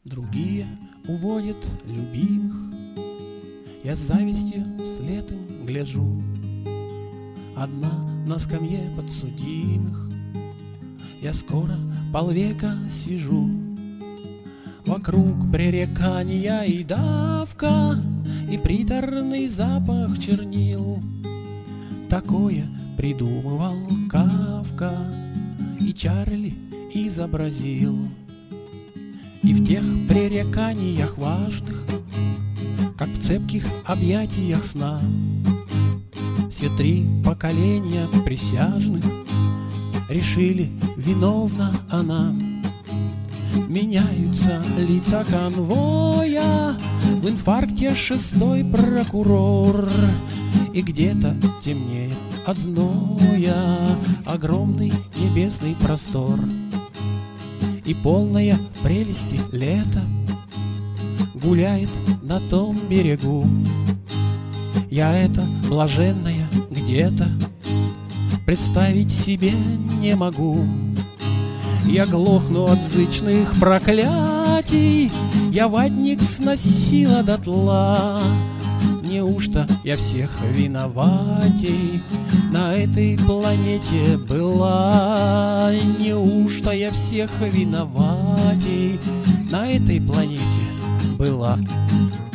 Другие уводят любимых, я с завистью вслед им гляжу. Одна на скамье подсудимых, я скоро полвека сижу. Вокруг пререкания и давка, и приторный запах чернил. Такое придумывал Кафка, и Чарли изобразил. И в тех пререканиях важных, как в цепких объятиях сна, все три поколения присяжных решили: виновна она. Меняются лица конвоя, в инфаркте шестой прокурор, и где-то темнеет от зноя огромный небесный простор. И полная прелести лето гуляет на том берегу. Я это блаженное где-то представить себе не могу. Я глохну от зычных проклятий, я ватник сносила дотла. Неужто я всех виноватей на этой планете была? Неужто я всех виноватей на этой планете была?